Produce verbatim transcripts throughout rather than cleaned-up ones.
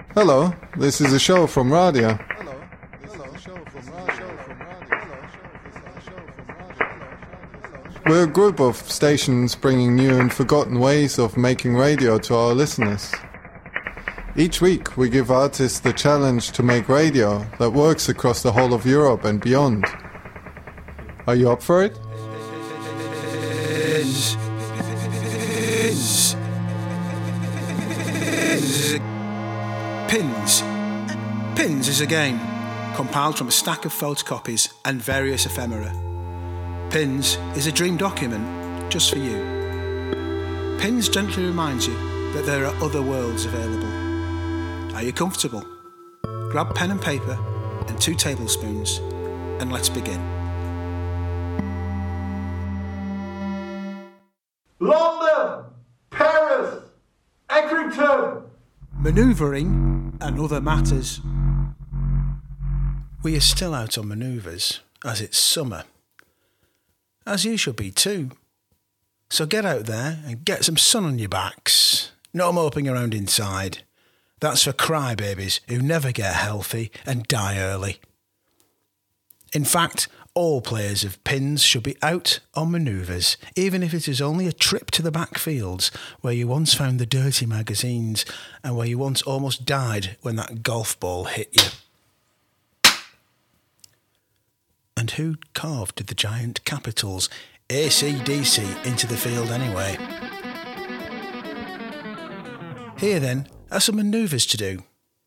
Hello, this is a show from Radio. We're a group of stations bringing new and forgotten ways of making radio to our listeners. Each week we give artists the challenge to make radio that works across the whole of Europe and beyond. Are you up for it? Pins. Pins is a game compiled from a stack of photocopies and various ephemera. Pins is a dream document just for you. Pins gently reminds you that there are other worlds available. Are you comfortable? Grab pen and paper and two tablespoons and let's begin. London, Paris, Accrington. Manoeuvring and other matters. We are still out on manoeuvres as it's summer. As you should be too. So get out there and get some sun on your backs. No moping around inside. That's for crybabies who never get healthy and die early. In fact, all players of pins should be out on manoeuvres, even if it is only a trip to the backfields where you once found the dirty magazines and where you once almost died when that golf ball hit you. And who carved the giant capitals A C D C into the field anyway? Here then are some manoeuvres to do.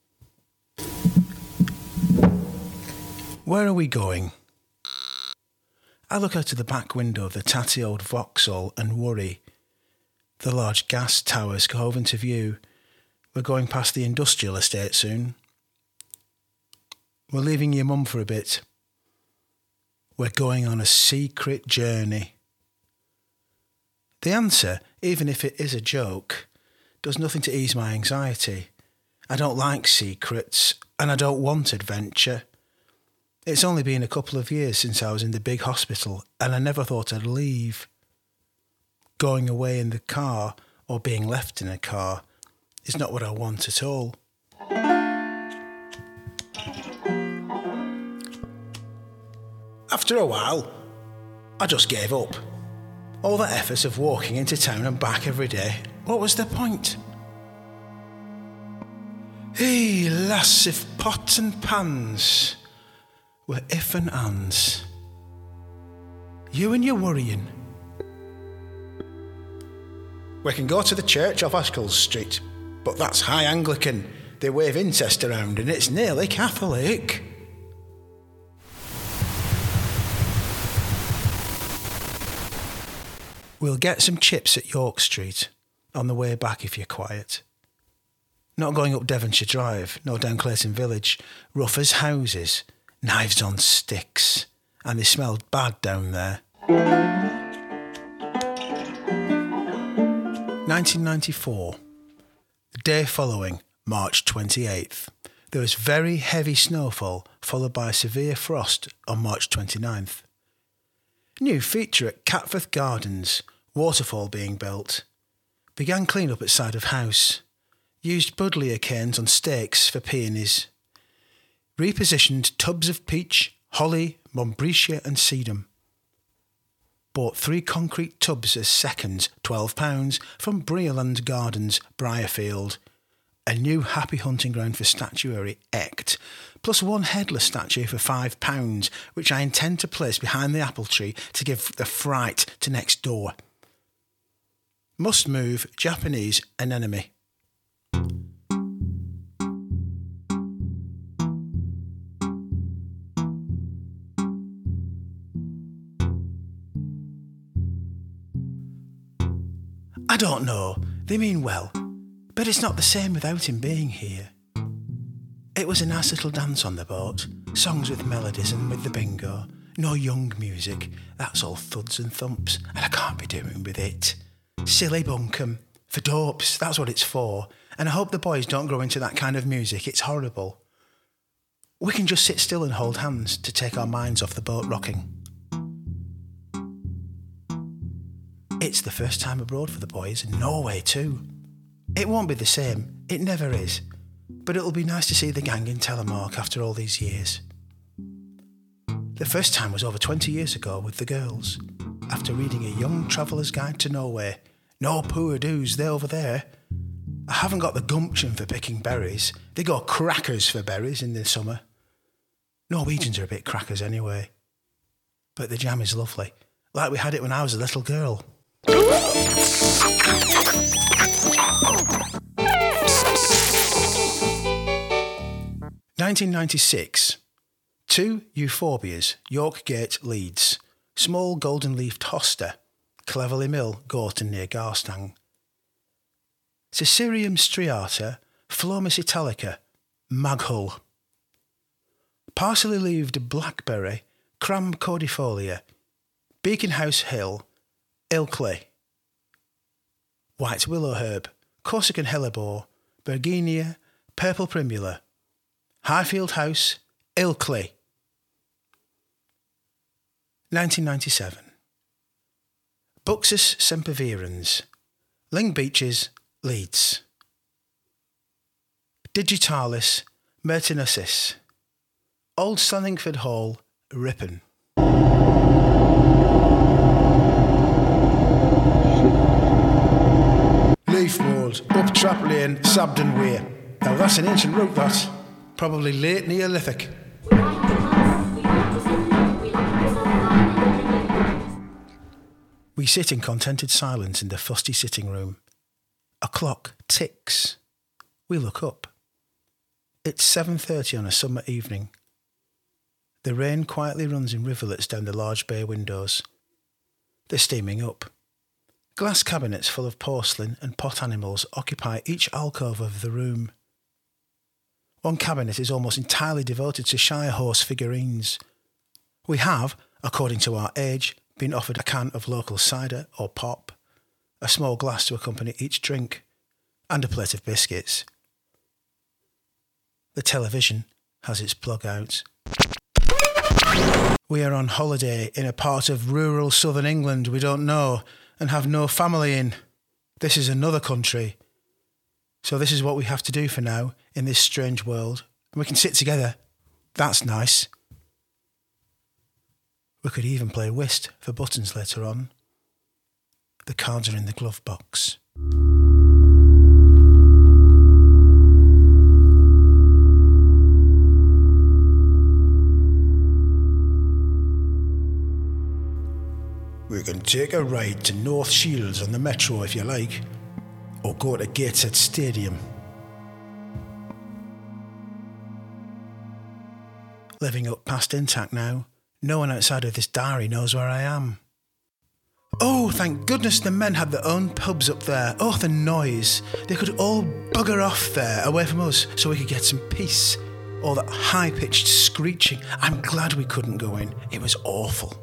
Where are we going? I look out of the back window of the tatty old Vauxhall and worry. The large gas towers hove into view. We're going past the industrial estate soon. We're leaving your mum for a bit. We're going on a secret journey. The answer, even if it is a joke, does nothing to ease my anxiety. I don't like secrets, and I don't want adventure. It's only been a couple of years since I was in the big hospital, and I never thought I'd leave. Going away in the car, or being left in a car, is not what I want at all. After a while, I just gave up. All that effort of walking into town and back every day, what was the point? Hey, lass, if pots and pans were if and ands. You and your worrying. We can go to the church off Ashcles Street, but that's High Anglican. They wave incest around and it's nearly Catholic. We'll get some chips at York Street on the way back if you're quiet. Not going up Devonshire Drive, nor down Clayton Village. Rough as houses, knives on sticks, and they smelled bad down there. nineteen ninety-four. The day following, March twenty-eighth. There was very heavy snowfall, followed by severe frost on March twenty-ninth. New feature at Catforth Gardens, waterfall being built. Began clean-up at side of house. Used buddleia canes on stakes for peonies. Repositioned tubs of peach, holly, Montbretia and sedum. Bought three concrete tubs as seconds, twelve pounds, from Breerland Gardens, Briarfield. A new happy hunting ground for statuary, Ect, plus one headless statue for five pounds, which I intend to place behind the apple tree to give the fright to next door. Must move, Japanese anemone. I don't know, they mean well. But it's not the same without him being here. It was a nice little dance on the boat, songs with melodies and with the bingo. No young music, that's all thuds and thumps, and I can't be doing with it. Silly bunkum, for dopes, that's what it's for, and I hope the boys don't grow into that kind of music, it's horrible. We can just sit still and hold hands to take our minds off the boat rocking. It's the first time abroad for the boys, in Norway too. It won't be the same, it never is. but it'll be nice to see the gang in Telemark after all these years. The first time was over twenty years ago with the girls, after reading A Young Traveller's Guide to Norway. No poor do's, they're over there. I haven't got the gumption for picking berries. They go crackers for berries in the summer. Norwegians are a bit crackers anyway. But the jam is lovely, like we had it when I was a little girl. nineteen ninety-six. Two euphorbias, York Gate, Leeds. Small golden-leafed hosta, Cleverley Mill, Gorton near Garstang. Cicereum striata, Phlomis italica, Maghull. Parsley-leaved blackberry, Cram cordifolia, Beacon House Hill, Ilkley. White willow herb, Corsican hellebore, Bergenia, purple primula. Highfield House, Ilkley. nineteen ninety-seven. Buxus sempervirens, Ling Beaches, Leeds. Digitalis mertinosis, Old Sanningford Hall, Ripon. Leafmould, up Trap Lane, Sabden Weir. Now that's an ancient route, that. Probably late Neolithic. We sit in contented silence in the fusty sitting room. A clock ticks. We look up. It's seven thirty on a summer evening. The rain quietly runs in rivulets down the large bay windows. They're steaming up. Glass cabinets full of porcelain and pot animals occupy each alcove of the room. One cabinet is almost entirely devoted to Shire horse figurines. We have, according to our age, been offered a can of local cider or pop, a small glass to accompany each drink, and a plate of biscuits. The television has its plug out. We are on holiday in a part of rural southern England we don't know and have no family in. This is another country. So this is what we have to do for now in this strange world. And we can sit together. That's nice. We could even play whist for buttons later on. The cards are in the glove box. We can take a ride to North Shields on the Metro if you like, or go to Gateshead Stadium. Living up past Intact now, no one outside of this diary knows where I am. Oh, thank goodness the men had their own pubs up there. Oh, the noise. They could all bugger off there, away from us, so we could get some peace. All that high-pitched screeching. I'm glad we couldn't go in. It was awful.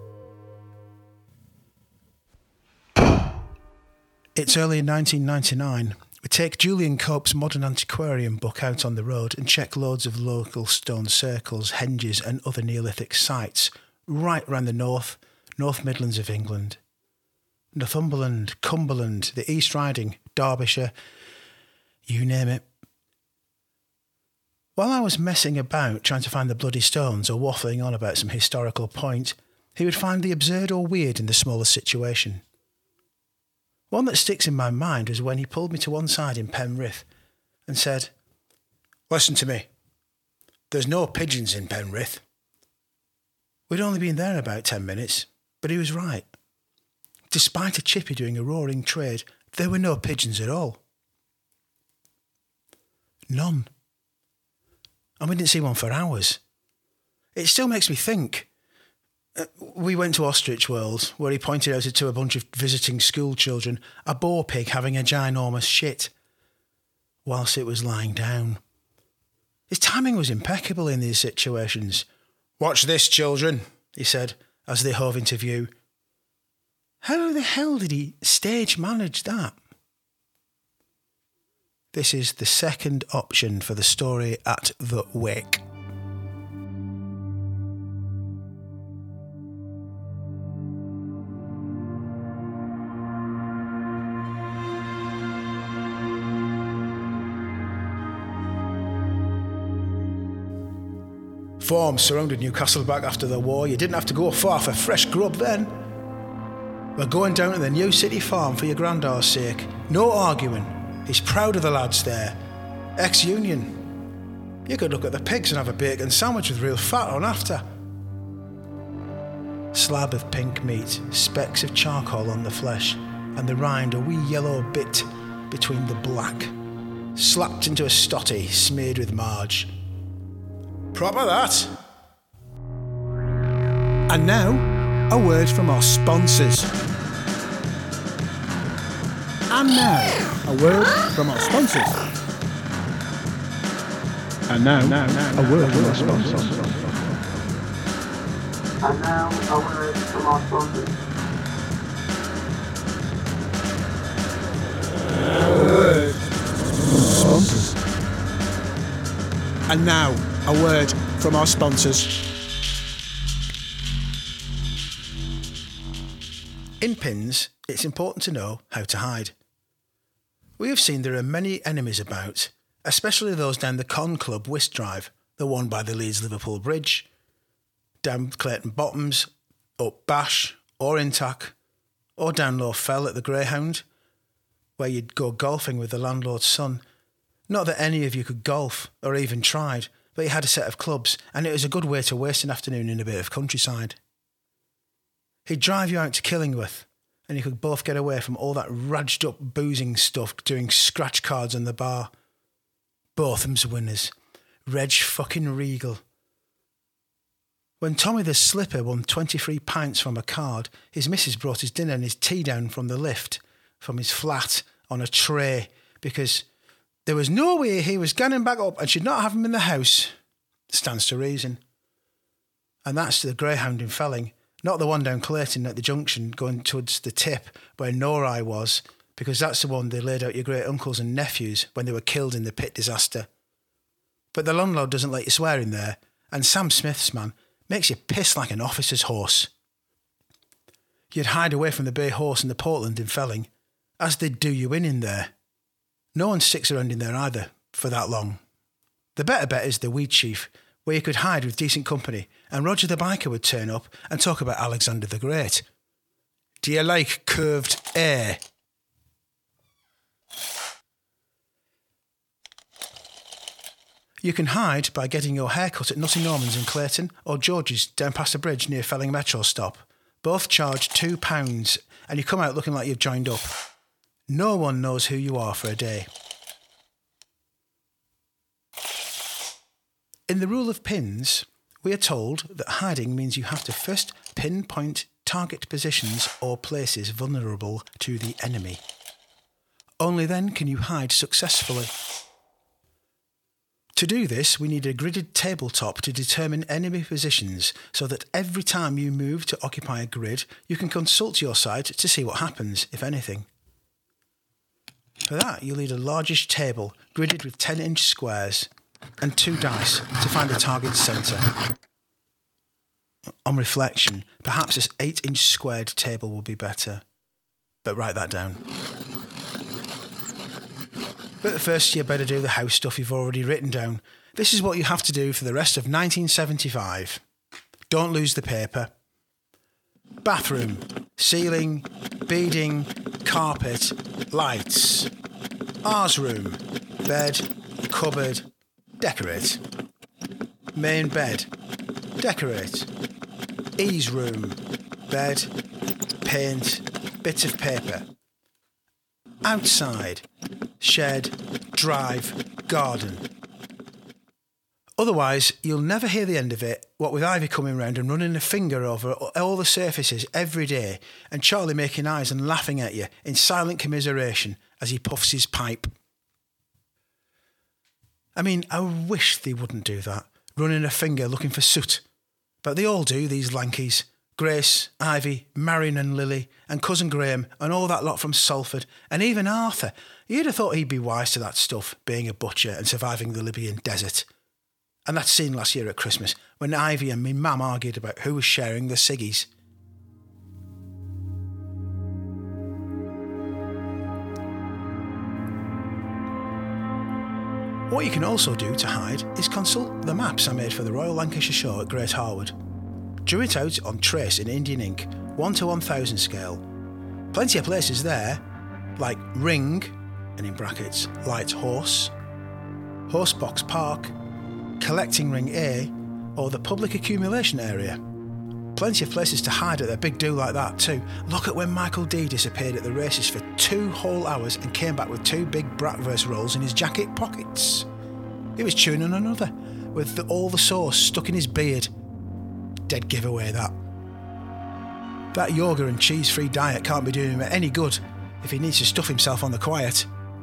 It's early in nineteen ninety-nine. We take Julian Cope's Modern Antiquarian book out on the road and check loads of local stone circles, henges and other Neolithic sites right round the north, North Midlands of England. Northumberland, Cumberland, the East Riding, Derbyshire, you name it. While I was messing about trying to find the bloody stones or waffling on about some historical point, he would find the absurd or weird in the smallest situation. One that sticks in my mind was when he pulled me to one side in Penrith and said, "Listen to me. There's no pigeons in Penrith." We'd only been there about ten minutes, but he was right. Despite a chippy doing a roaring trade, there were no pigeons at all. None. And we didn't see one for hours. It still makes me think. Uh, we went to Ostrich World, where he pointed out to a bunch of visiting school children a boar pig having a ginormous shit, whilst it was lying down. His timing was impeccable in these situations. "Watch this, children," he said, as they hove into view. How the hell did he stage manage that? This is the second option for the story at the Wick. Reform surrounded Newcastle back after the war. You didn't have to go far for fresh grub then. We're going down to the New City farm for your granddad's sake. No arguing. He's proud of the lads there. Ex-union. You could look at the pigs and have a bacon sandwich with real fat on after. Slab of pink meat, specks of charcoal on the flesh, and the rind a wee yellow bit between the black. Slapped into a stotty, smeared with marge. Proper that. And now, a word from our sponsors. And now, a word from our sponsors. And now, now, now a word from our sponsors. And now, a word from our sponsors. A word from our sponsors. And now, a word from our sponsors. In pins, it's important to know how to hide. We have seen there are many enemies about, especially those down the Con Club Whist Drive, the one by the Leeds-Liverpool Bridge, down Clayton Bottoms, up Bash, or Intac, or down Low Fell at the Greyhound, where you'd go golfing with the landlord's son. Not that any of you could golf, or even tried, but you had a set of clubs, and it was a good way to waste an afternoon in a bit of countryside. He'd drive you out to Killingworth, and you could both get away from all that radged up boozing stuff doing scratch cards on the bar. Botham's winners. Reg fucking Regal. When Tommy the Slipper won twenty-three pints from a card, his missus brought his dinner and his tea down from the lift, from his flat, on a tray, because there was no way he was ganning back up and she'd not have him in the house. Stands to reason. And that's the Greyhound in Felling, not the one down Clayton at the junction going towards the tip where Norai was, because that's the one they laid out your great uncles and nephews when they were killed in the pit disaster. But the landlord doesn't let you swear in there, and Sam Smith's man makes you piss like an officer's horse. You'd hide away from the Bay Horse and the Portland in Felling, as they'd do you in in there. No one sticks around in there either, for that long. The better bet is the Weed Chief, where you could hide with decent company, and Roger the Biker would turn up and talk about Alexander the Great. Do you like curved air? You can hide by getting your hair cut at Nutty Norman's in Clayton or George's down past the bridge near Felling Metro stop. Both charge two pounds, and you come out looking like you've joined up. No one knows who you are for a day. In the rule of pins, we are told that hiding means you have to first pinpoint target positions or places vulnerable to the enemy. Only then can you hide successfully. To do this, we need a gridded tabletop to determine enemy positions so that every time you move to occupy a grid, you can consult your site to see what happens, if anything. For that, you'll need a largish table gridded with ten-inch squares and two dice to find a target centre. On reflection, perhaps this eight-inch squared table will be better. But write that down. But first, you better do the house stuff you've already written down. This is what you have to do for the rest of nineteen seventy-five. Don't lose the paper. Bathroom, ceiling, beading, carpet, lights. Ours room, bed, cupboard, decorate. Main bed, decorate. Ease room, bed, paint, bits of paper. Outside, shed, drive, garden. Otherwise, you'll never hear the end of it, what with Ivy coming round and running a finger over all the surfaces every day, and Charlie making eyes and laughing at you in silent commiseration as he puffs his pipe. I mean, I wish they wouldn't do that, running a finger looking for soot. But they all do, these Lankies. Grace, Ivy, Marion and Lily, and Cousin Graham, and all that lot from Salford, and even Arthur. You'd have thought he'd be wise to that stuff, being a butcher and surviving the Libyan desert. And that scene last year at Christmas, when Ivy and me mum argued about who was sharing the ciggies. What you can also do to hide is consult the maps I made for the Royal Lancashire Show at Great Harwood. Drew it out on trace in Indian ink, one to one thousand scale. Plenty of places there, like Ring, and in brackets, Light Horse, Horsebox Park, Collecting Ring A, or the Public Accumulation Area. Plenty of places to hide at a big do like that too. Look at when Michael D disappeared at the races for two whole hours and came back with two big Bratwurst rolls in his jacket pockets. He was chewing on another, with the, all the sauce stuck in his beard. Dead giveaway, that. That yoga and cheese-free diet can't be doing him any good if he needs to stuff himself on the quiet.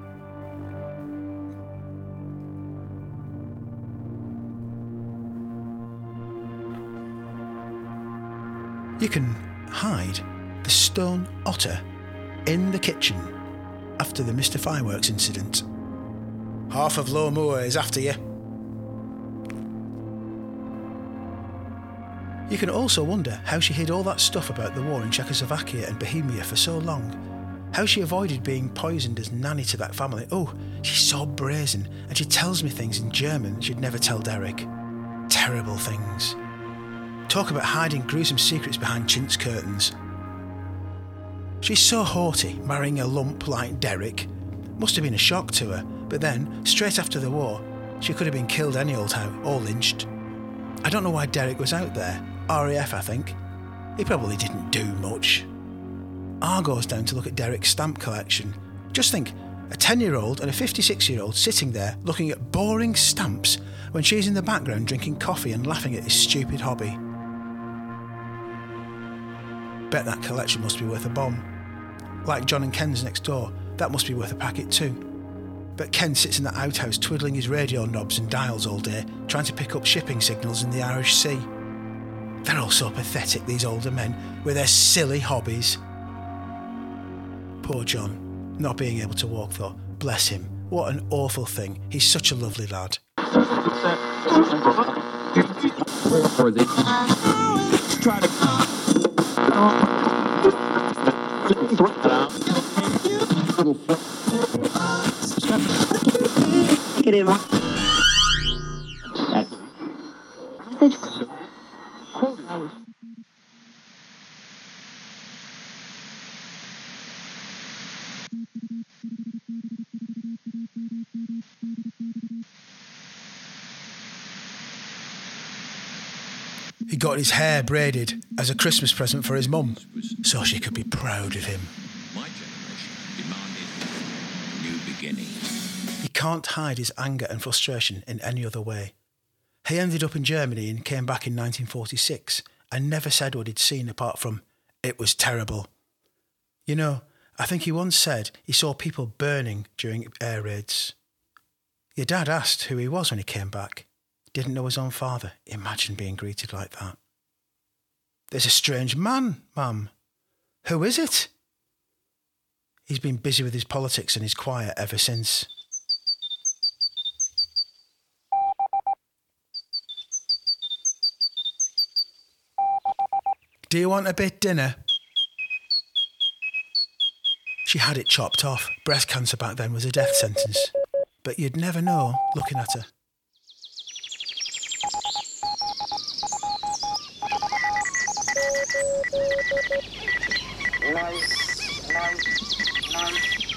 You can hide the stone otter in the kitchen after the Mister Fireworks incident. Half of Low Moor is after you. You can also wonder how she hid all that stuff about the war in Czechoslovakia and Bohemia for so long. How she avoided being poisoned as nanny to that family. Oh, she's so brazen, and she tells me things in German she'd never tell Derek. Terrible things. Talk about hiding gruesome secrets behind chintz curtains. She's so haughty, marrying a lump like Derek. Must have been a shock to her, but then, straight after the war, she could have been killed any old how, or lynched. I don't know why Derek was out there. R A F, I think. He probably didn't do much. Argo's down to look at Derek's stamp collection. Just think, a ten-year-old and a fifty-six-year-old sitting there looking at boring stamps when she's in the background drinking coffee and laughing at his stupid hobby. Bet that collection must be worth a bomb. Like John and Ken's next door, that must be worth a packet too. But Ken sits in that outhouse twiddling his radio knobs and dials all day, trying to pick up shipping signals in the Irish Sea. They're all so pathetic, these older men, with their silly hobbies. Poor John, not being able to walk though. Bless him. What an awful thing. He's such a lovely lad. Try to He got his hair braided as a Christmas present for his mum, so she could be proud of him. My generation demanded new beginnings. He can't hide his anger and frustration in any other way. He ended up in Germany and came back in nineteen forty-six and never said what he'd seen apart from, "It was terrible." You know, I think he once said he saw people burning during air raids. Your dad asked who he was when he came back. Didn't know his own father. Imagine being greeted like that. "There's a strange man, Mum." "Who is it?" He's been busy with his politics and his choir ever since. "Do you want a bit dinner?" She had it chopped off. Breast cancer back then was a death sentence. But you'd never know looking at her. No, no, no.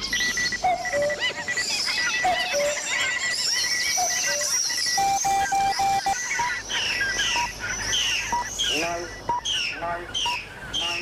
No, no, no.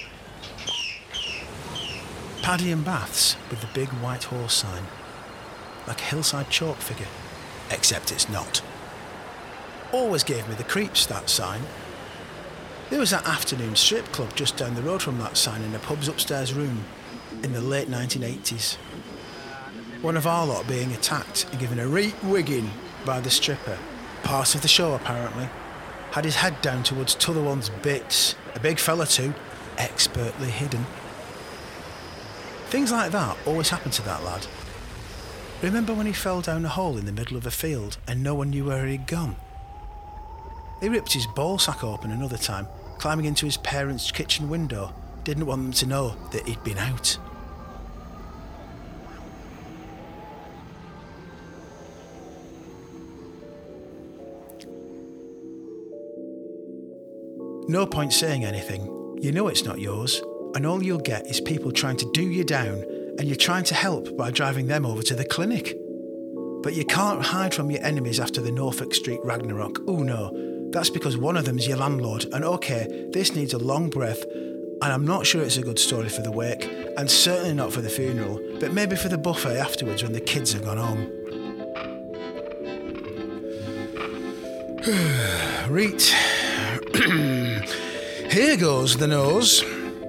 Paddy and Baths with the big white horse sign. Like a hillside chalk figure. Except it's not. Always gave me the creeps, that sign. There was that afternoon strip club just down the road from that sign in the pub's upstairs room in the late nineteen eighties. One of our lot being attacked and given a reek wigging by the stripper. Part of the show, apparently. Had his head down towards t'other one's bits. A big fella too, expertly hidden. Things like that always happened to that lad. Remember when he fell down a hole in the middle of a field and no one knew where he'd gone? He ripped his ball sack open another time, climbing into his parents' kitchen window. Didn't want them to know that he'd been out. No point saying anything. You know it's not yours, and all you'll get is people trying to do you down, and you're trying to help by driving them over to the clinic. But you can't hide from your enemies after the Norfolk Street Ragnarok. Oh no, that's because one of them's your landlord, and okay, this needs a long breath, and I'm not sure it's a good story for the wake, and certainly not for the funeral, but maybe for the buffet afterwards when the kids have gone home. Reet. Here goes the nose.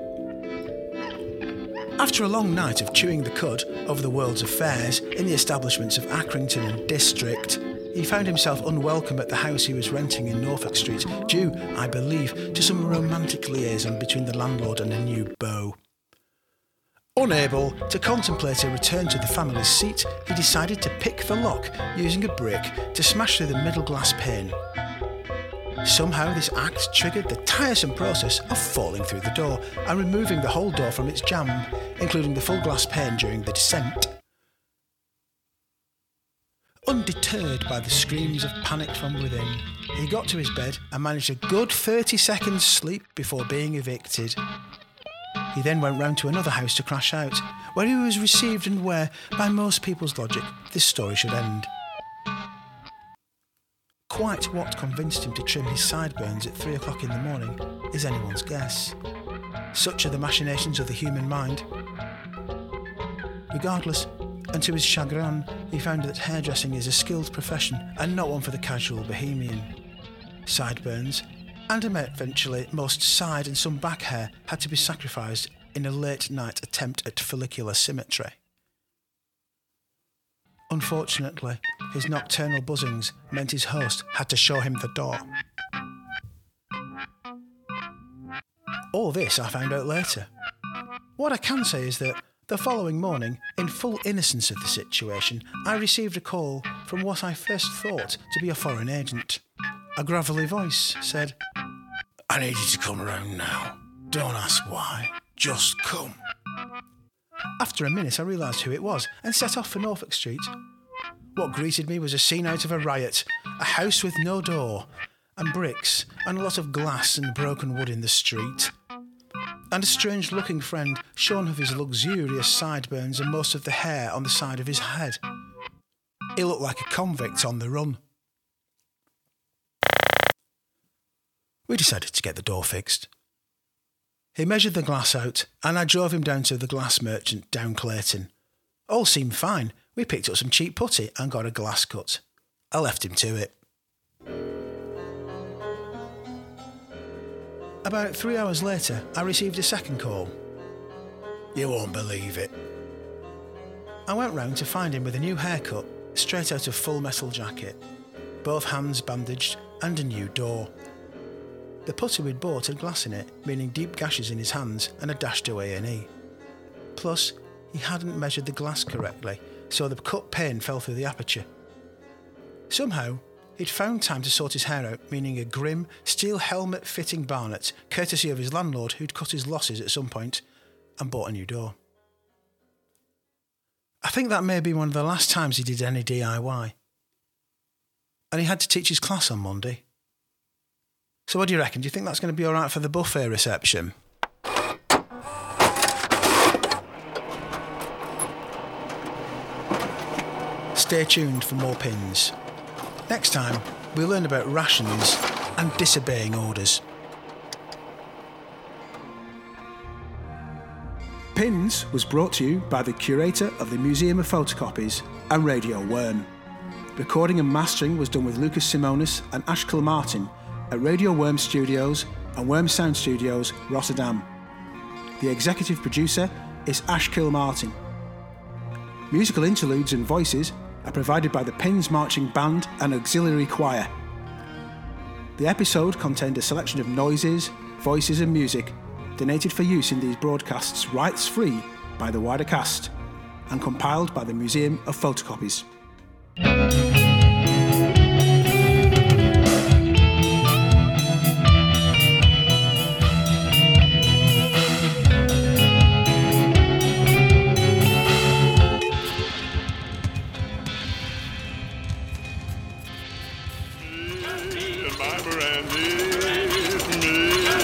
After a long night of chewing the cud over the world's affairs in the establishments of Accrington and District, he found himself unwelcome at the house he was renting in Norfolk Street, due, I believe, to some romantic liaison between the landlord and a new beau. Unable to contemplate a return to the family seat, he decided to pick the lock using a brick to smash through the middle glass pane. Somehow this act triggered the tiresome process of falling through the door and removing the whole door from its jamb, including the full glass pane during the descent. Undeterred by the screams of panic from within, he got to his bed and managed a good thirty seconds sleep before being evicted. He then went round to another house to crash out, where he was received and where, by most people's logic, this story should end. Quite what convinced him to trim his sideburns at three o'clock in the morning is anyone's guess. Such are the machinations of the human mind. Regardless, and to his chagrin, he found that hairdressing is a skilled profession and not one for the casual bohemian. Sideburns, and eventually most side and some back hair, had to be sacrificed in a late-night attempt at follicular symmetry. Unfortunately, his nocturnal buzzings meant his host had to show him the door. All this I found out later. What I can say is that the following morning, in full innocence of the situation, I received a call from what I first thought to be a foreign agent. A gravelly voice said, "I need you to come around now. Don't ask why. Just come." After a minute I realised who it was and set off for Norfolk Street. What greeted me was a scene out of a riot, a house with no door, and bricks, and a lot of glass and broken wood in the street. And a strange-looking friend shorn of his luxurious sideburns and most of the hair on the side of his head. He looked like a convict on the run. We decided to get the door fixed. He measured the glass out, and I drove him down to the glass merchant down Clayton. All seemed fine. We picked up some cheap putty and got a glass cut. I left him to it. About three hours later, I received a second call. You won't believe it. I went round to find him with a new haircut, straight out of Full Metal Jacket, both hands bandaged, and a new door. The putty we'd bought had glass in it, meaning deep gashes in his hands and a dash to A and E. Plus, he hadn't measured the glass correctly, so the cut pane fell through the aperture. Somehow, he'd found time to sort his hair out, meaning a grim, steel helmet-fitting Barnett, courtesy of his landlord who'd cut his losses at some point, and bought a new door. I think that may be one of the last times he did any D I Y. And he had to teach his class on Monday. So what do you reckon? Do you think that's going to be all right for the buffet reception? Stay tuned for more pins. Next time, we'll learn about rations and disobeying orders. Pins was brought to you by the curator of the Museum of Photocopies and Radio Worm. Recording and mastering was done with Lucas Simonis and Ash Kilmartin at Radio Worm Studios and Worm Sound Studios, Rotterdam. The executive producer is Ash Kilmartin. Musical interludes and voices are provided by the Pins Marching Band and Auxiliary Choir. The episode contained a selection of noises, voices and music donated for use in these broadcasts rights-free by the wider cast and compiled by the Museum of Photocopies. My brandy, me.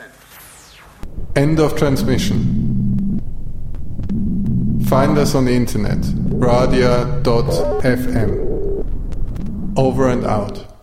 End of transmission. Find us on the internet, radia dot f m. Over and out.